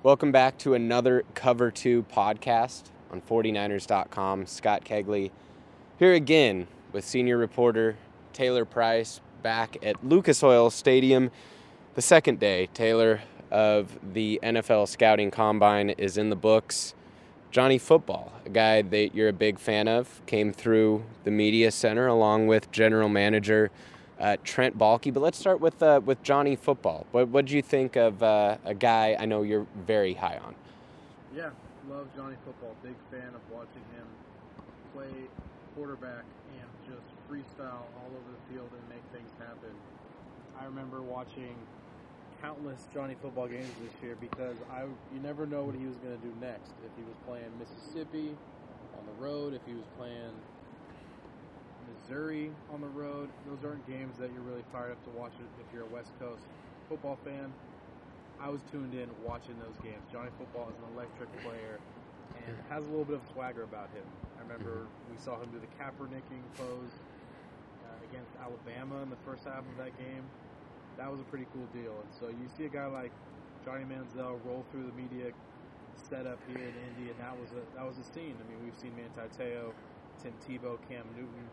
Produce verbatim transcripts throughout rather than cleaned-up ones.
Welcome back to another Cover two podcast on forty-niners dot com. Scott Kegley here again with senior reporter Taylor Price back at Lucas Oil Stadium. The second day, Taylor, of the N F L Scouting Combine is in the books. Johnny Football, a guy that you're a big fan of, came through the media center along with general manager Uh, Trent Baalke, but let's start with uh, with Johnny Football. What what do you think of uh, a guy I know you're very high on? Yeah, love Johnny Football. Big fan of watching him play quarterback and just freestyle all over the field and make things happen. I remember watching countless Johnny Football games this year because I you never know what he was going to do next. If he was playing Mississippi on the road, if he was playing Missouri on the road, those aren't games that you're really fired up to watch if you're a West Coast football fan. I was tuned in watching those games. Johnny Football is an electric player and has a little bit of swagger about him. I remember we saw him do the Kaepernicking pose uh, against Alabama in the first half of that game. That was a pretty cool deal. And so you see a guy like Johnny Manziel roll through the media setup here in Indy, and that was a that was a scene. I mean, we've seen Manti Te'o, Tim Tebow, Cam Newton.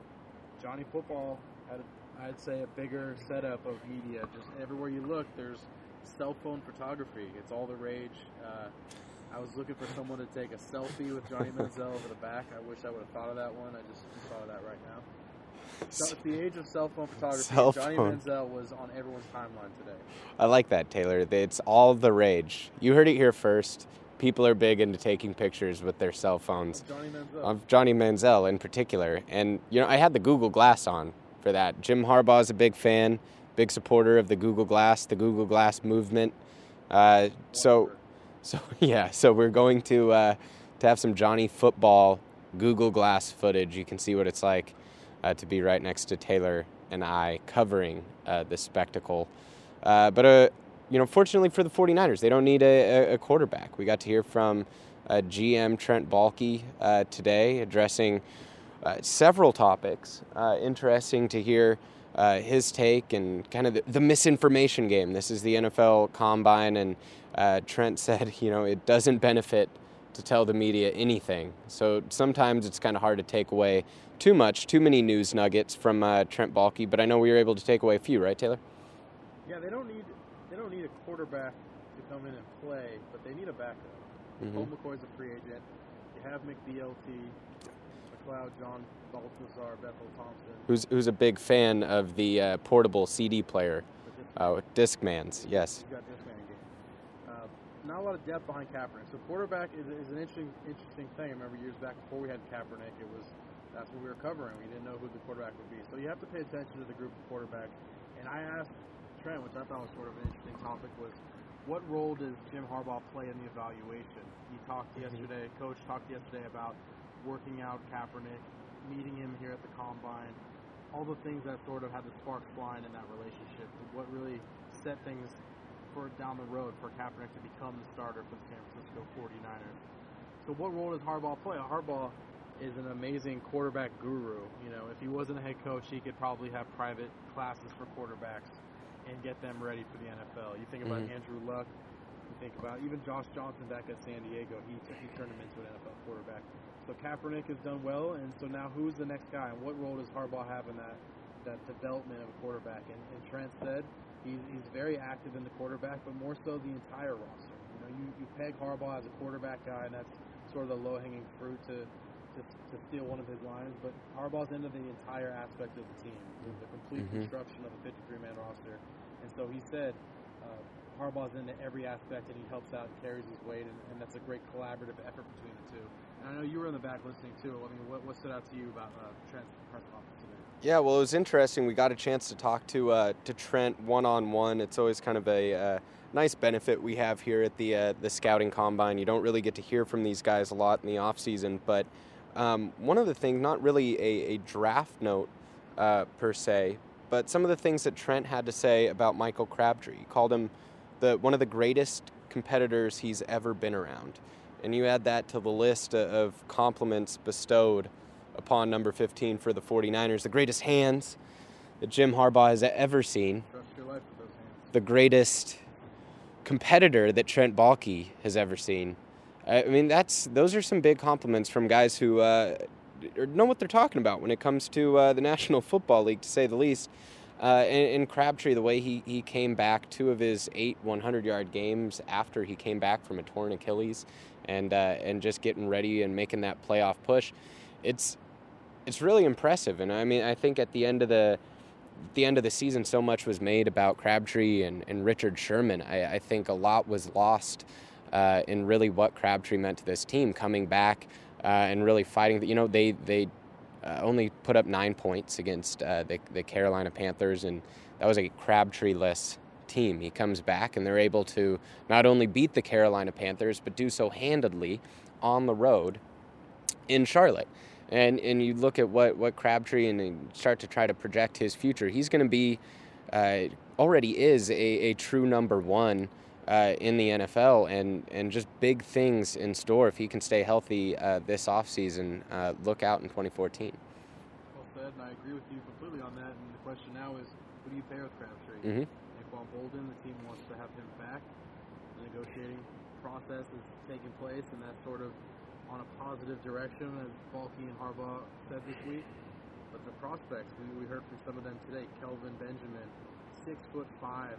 Johnny Football had, a, I'd say, a bigger setup of media. Just everywhere you look, there's cell phone photography. It's all the rage. Uh, I was looking for someone to take a selfie with Johnny Manziel over the back. I wish I would have thought of that one. I just, just thought of that right now. So at the age of cell phone photography, Cell Johnny phone. Manziel was on everyone's timeline today. I like that, Taylor. It's all the rage. You heard it here first. People are big into taking pictures with their cell phones. Johnny Manziel. Of Johnny Manziel in particular. And, you know, I had the Google Glass on for that. Jim Harbaugh is a big fan, big supporter of the Google Glass, the Google Glass movement. Uh, so, so yeah, so we're going to uh, to have some Johnny Football Google Glass footage. You can see what it's like uh, to be right next to Taylor and I covering uh, this spectacle. Uh, but, uh, you know, fortunately for the forty-niners, they don't need a, a quarterback. We got to hear from uh, G M Trent Baalke uh, today addressing uh, several topics. Uh, interesting to hear uh, his take and kind of the, the misinformation game. This is the N F L Combine, and uh, Trent said, you know, it doesn't benefit to tell the media anything. So sometimes it's kind of hard to take away too much, too many news nuggets from uh, Trent Baalke, but I know we were able to take away a few, right, Taylor? Yeah, they don't need they don't need a quarterback to come in and play, but they need a backup. Mm-hmm. Colt McCoy's a free agent. You have McDLT, McLeod, John Baltazar, Bethel Thompson. Who's who's a big fan of the uh, portable C D player, uh, Discmans, yes. He's got Discman game. Uh, not a lot of depth behind Kaepernick. So quarterback is, is an interesting interesting thing. I remember years back before we had Kaepernick, it was that's what we were covering. We didn't know who the quarterback would be. So you have to pay attention to the group of quarterbacks. And I asked Trent, which I thought was sort of an interesting topic, was what role does Jim Harbaugh play in the evaluation? He talked yesterday, Coach talked yesterday about working out Kaepernick, meeting him here at the Combine, all the things that sort of had the sparks flying in that relationship, what really set things for down the road for Kaepernick to become the starter for the San Francisco forty-niners. So what role does Harbaugh play? Harbaugh is an amazing quarterback guru. You know, if he wasn't a head coach, he could probably have private classes for quarterbacks and get them ready for the N F L. You think about mm-hmm. Andrew Luck, you think about even Josh Johnson back at San Diego. He he turned him into an N F L quarterback. So Kaepernick has done well, and so now who's the next guy? And what role does Harbaugh have in that that development of a quarterback? And, and Trent said he's he's very active in the quarterback, but more so the entire roster. You know, you, you peg Harbaugh as a quarterback guy, and that's sort of the low-hanging fruit to to, to steal one of his lines. But Harbaugh's into the entire aspect of the team, the complete mm-hmm. construction of a fifty-three man roster. And so he said uh, Harbaugh's into every aspect, and he helps out and carries his weight, and, and that's a great collaborative effort between the two. And I know you were in the back listening too. I mean, what, what stood out to you about uh, Trent's press conference today? Yeah, well, it was interesting. We got a chance to talk to uh, to Trent one-on-one. It's always kind of a uh, nice benefit we have here at the uh, the Scouting Combine. You don't really get to hear from these guys a lot in the off season, but um, one of the things, not really a, a draft note uh, per se, but some of the things that Trent had to say about Michael Crabtree. He called him the one of the greatest competitors he's ever been around. And you add that to the list of compliments bestowed upon number fifteen for the forty-niners, the greatest hands that Jim Harbaugh has ever seen, Trust your life with those hands. the greatest competitor that Trent Baalke has ever seen. I mean, that's those are some big compliments from guys who uh, know what they're talking about when it comes to uh, the National Football League, to say the least. Uh, and, and Crabtree, the way he, he came back, two of his eight hundred-yard games after he came back from a torn Achilles, and uh, and just getting ready and making that playoff push, it's it's really impressive. And I mean, I think at the end of the the end of the season, so much was made about Crabtree and, and Richard Sherman. I, I think a lot was lost uh, in really what Crabtree meant to this team, coming back uh, and really fighting. You know, they they. Uh, only put up nine points against uh, the, the Carolina Panthers, and that was a Crabtree-less team. He comes back, and they're able to not only beat the Carolina Panthers, but do so handedly on the road in Charlotte. And and you look at what, what Crabtree, and, and start to try to project his future. He's going to be, uh, already is, a, a true number one Uh, in the N F L, and, and just big things in store if he can stay healthy uh, this offseason. Uh, look out in twenty fourteen. Well said, and I agree with you completely on that. And the question now is, who do you pair with Crabtree? Mm-hmm. Anquan Boldin, the team wants to have him back. The negotiating process is taking place, and that's sort of on a positive direction, as Baalke and Harbaugh said this week. But the prospects, we, we heard from some of them today. Kelvin Benjamin, six foot five.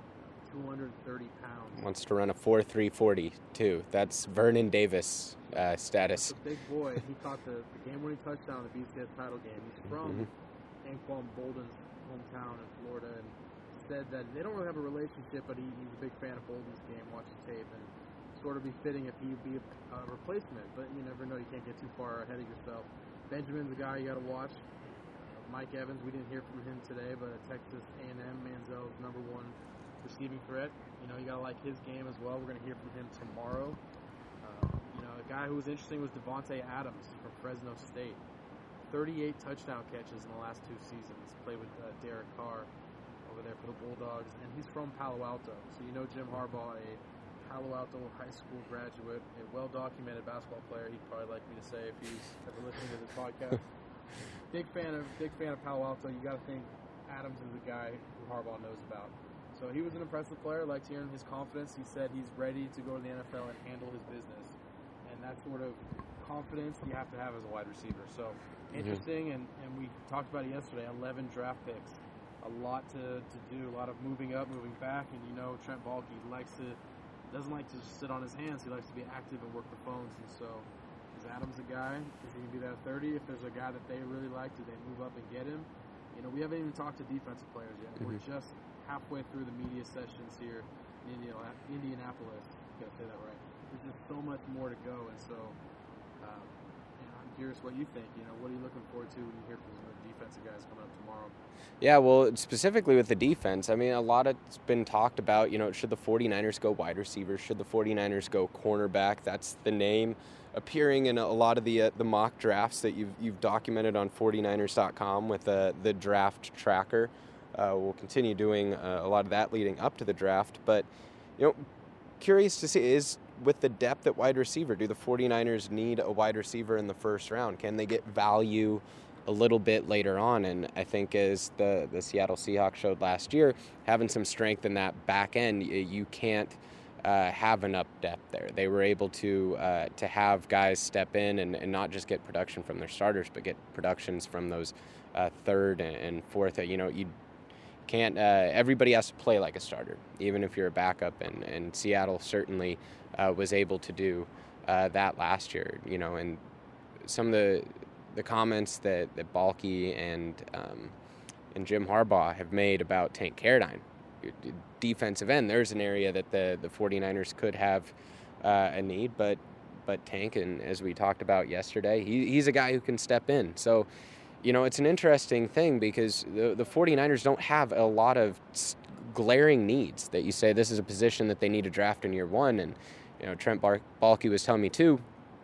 two hundred thirty pounds. Wants to run a four three forty too. That's Vernon Davis uh, status. That's a big boy. He caught the, the game-winning touchdown in the B C S title game. He's from mm-hmm. Anquan Boldin's hometown in Florida, and said that they don't really have a relationship, but he, he's a big fan of Boldin's game, watching tape, and sort of be fitting if he'd be a uh, replacement. But you never know. You can't get too far ahead of yourself. Benjamin's a guy you got to watch. Uh, Mike Evans, we didn't hear from him today, but Texas A and M, Manziel's number one receiving threat. You know, you gotta like his game as well. We're gonna hear from him tomorrow. Uh, you know, a guy who was interesting was Devontae Adams from Fresno State. thirty-eight touchdown catches in the last two seasons. Played with uh, Derek Carr over there for the Bulldogs, and he's from Palo Alto. So you know Jim Harbaugh, a Palo Alto high school graduate, a well-documented basketball player. He'd probably like me to say if he's ever listening to this podcast. big fan of big fan of Palo Alto. You gotta think Adams is a guy who Harbaugh knows about. So he was an impressive player. Liked hearing his confidence. He said he's ready to go to the N F L and handle his business. And that sort of confidence you have to have as a wide receiver. So interesting, mm-hmm. and, and we talked about it yesterday, eleven draft picks. A lot to, to do, a lot of moving up, moving back. And you know Trent Baalke likes to, doesn't like to just sit on his hands. He likes to be active and work the phones. And so is Adams a guy? Is he going to be there at thirty? If there's a guy that they really like, do they move up and get him? You know, we haven't even talked to defensive players yet. Mm-hmm. We're just halfway through the media sessions here in Indianapolis. Gotta say that right. There's just so much more to go, and so um, you know, I'm curious what you think. You know, what are you looking forward to when you hear from some of the defensive guys coming up tomorrow? Yeah, well, specifically with the defense, I mean, a lot has been talked about, you know, should the 49ers go wide receiver? Should the 49ers go cornerback? That's the name appearing in a lot of the uh, the mock drafts that you've you've documented on forty niners dot com with uh, the draft tracker. Uh, we'll continue doing uh, a lot of that leading up to the draft. But, you know, curious to see, is with the depth at wide receiver, do the 49ers need a wide receiver in the first round? Can they get value a little bit later on? And I think as the, the Seattle Seahawks showed last year, having some strength in that back end, you can't uh, have enough depth there. They were able to uh, to have guys step in and, and not just get production from their starters, but get productions from those uh, third and fourth. You know, you Can't uh, everybody has to play like a starter, even if you're a backup, and, and Seattle certainly uh, was able to do uh, that last year. You know, and some of the the comments that, that Baalke and um, and Jim Harbaugh have made about Tank Carradine, defensive end. There's an area that the the 49ers could have uh, a need, but but Tank, and as we talked about yesterday, he, he's a guy who can step in. So, you know, it's an interesting thing because the, the 49ers don't have a lot of glaring needs that you say this is a position that they need to draft in year one. And, you know, Trent Bar- Baalke was telling me too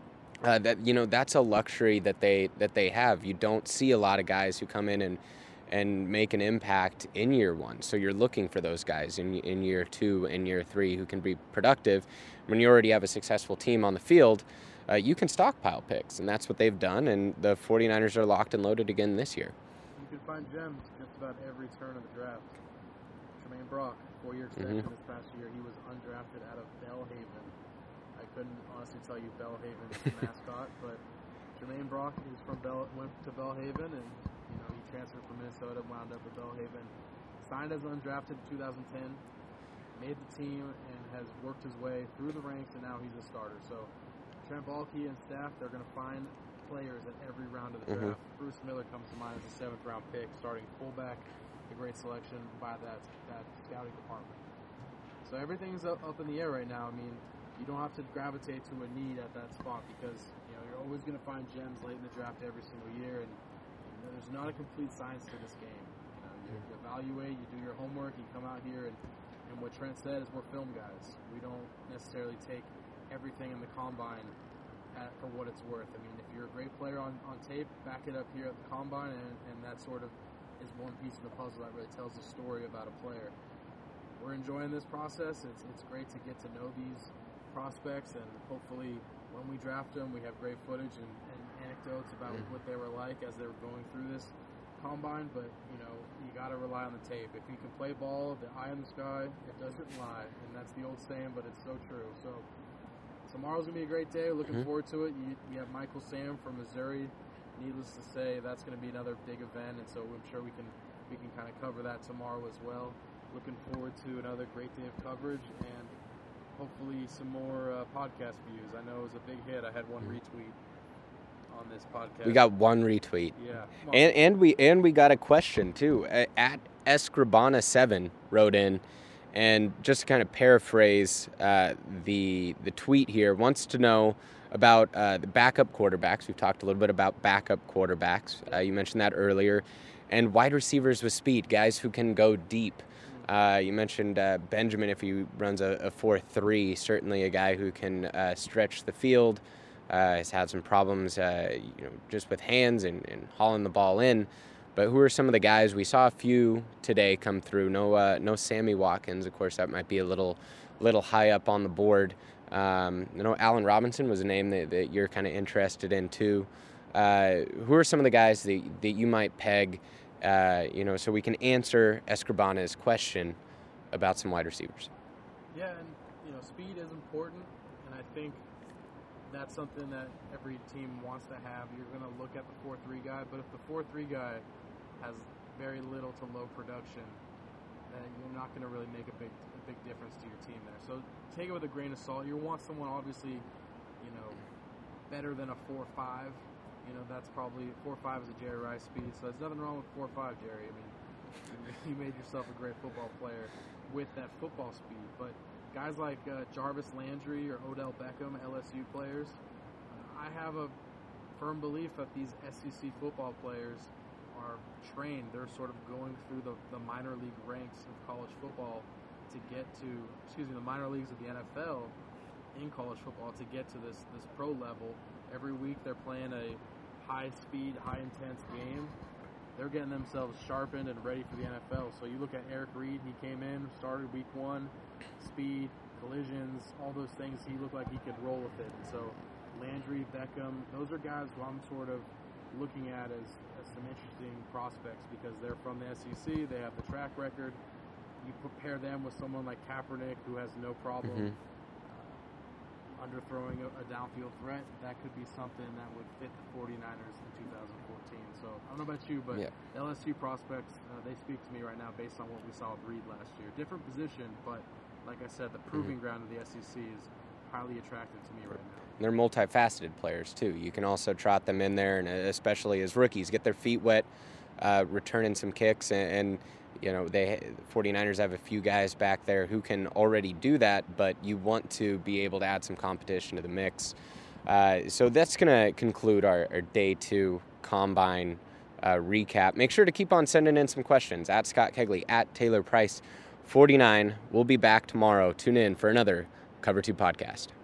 uh, that, you know, that's a luxury that they that they have. You don't see a lot of guys who come in and and make an impact in year one. So you're looking for those guys in in year two and year three who can be productive. When you already have a successful team on the field, Uh, you can stockpile picks, and that's what they've done, and the 49ers are locked and loaded again this year. You can find gems just about every turn of the draft. Tremaine Jermaine Brock, four-year extension Mm-hmm. this past year. He was undrafted out of Belhaven. I couldn't honestly tell you Belhaven's mascot, but Jermaine Brock is from Bell, went to Belhaven, and you know he transferred from Minnesota, wound up at Belhaven. Signed as undrafted in two thousand ten, made the team, and has worked his way through the ranks, and now he's a starter. So Trent Baalke and staff, they're going to find players at every round of the Mm-hmm. draft. Bruce Miller comes to mind as a seventh-round pick, starting fullback, a great selection by that that scouting department. So everything's up, up in the air right now. I mean, you don't have to gravitate to a need at that spot because you know you're always going to find gems late in the draft every single year, and you know, there's not a complete science to this game. You know, you, you evaluate, you do your homework, you come out here, and, and what Trent said is we're film guys. We don't necessarily take everything in the combine at, for what it's worth. I mean, if you're a great player on, on tape, back it up here at the combine, and, and that sort of is one piece of the puzzle that really tells a story about a player. We're enjoying this process. It's it's great to get to know these prospects, and hopefully when we draft them, we have great footage and, and anecdotes about Mm-hmm. what they were like as they were going through this combine. But you know, you got to rely on the tape. If you can play ball, the eye in the sky, it doesn't lie, and that's the old saying, but it's so true. So tomorrow's gonna be a great day. Looking Mm-hmm. forward to it. You, you have Michael Sam from Missouri. Needless to say, that's going to be another big event, and so I'm sure we can we can kind of cover that tomorrow as well. Looking forward to another great day of coverage and hopefully some more uh, podcast views. I know it was a big hit. I had one retweet on this podcast. We got one retweet. Yeah, come on. And and we and we got a question too. Uh, At Escribana seven wrote in, and just to kind of paraphrase uh, the the tweet here, wants to know about uh, the backup quarterbacks. We've talked a little bit about backup quarterbacks. Uh, you mentioned that earlier, and wide receivers with speed, guys who can go deep. Uh, you mentioned uh, Benjamin, if he runs a four three, certainly a guy who can uh, stretch the field. Uh, has had some problems, uh, you know, just with hands and, and hauling the ball in. But who are some of the guys? We saw a few today come through. No, uh, no Sammy Watkins. Of course, that might be a little, little high up on the board. Um, you know, Allen Robinson was a name that, that you're kind of interested in too. Uh, who are some of the guys that that you might peg? Uh, you know, so we can answer Escribana's question about some wide receivers. Yeah, and you know, speed is important, and I think that's something that every team wants to have. You're going to look at the four three guy, but if the four three guy has very little to low production, then you're not going to really make a big a big difference to your team there. So take it with a grain of salt. You want someone obviously, you know, better than a four five. You know, that's probably four five is a Jerry Rice speed, so there's nothing wrong with four five, Jerry. I mean, you made yourself a great football player with that football speed. But guys like uh, Jarvis Landry or Odell Beckham, L S U players, uh, I have a firm belief that these S E C football players are trained. They're sort of going through the, the minor league ranks of college football to get to, excuse me, the minor leagues of the N F L in college football to get to this, this pro level. Every week they're playing a high-speed, high-intense game. They're getting themselves sharpened and ready for the N F L. So you look at Eric Reed, he came in, started week one, speed, collisions, all those things. He looked like he could roll with it. And so Landry, Beckham, those are guys who I'm sort of looking at as, as some interesting prospects because they're from the S E C. They have the track record. You compare them with someone like Kaepernick who has no problem Mm-hmm. uh, underthrowing a, a downfield threat. That could be something that would fit the forty-niners in two thousand fourteen. So I don't know about you, but Yeah. L S U prospects, uh, they speak to me right now based on what we saw with Reed last year. Different position, but like I said, the proving Mm-hmm. ground of the S E C is highly attractive to me right now. They're multifaceted players too. You can also trot them in there, and especially as rookies, get their feet wet, uh, returning some kicks, and, and you know they forty-niners have a few guys back there who can already do that, but you want to be able to add some competition to the mix. Uh, so that's going to conclude our, our day two combine uh, recap. Make sure to keep on sending in some questions at Scott Kegley, at Taylor Price forty-nine. We'll be back tomorrow. Tune in for another Cover two podcast.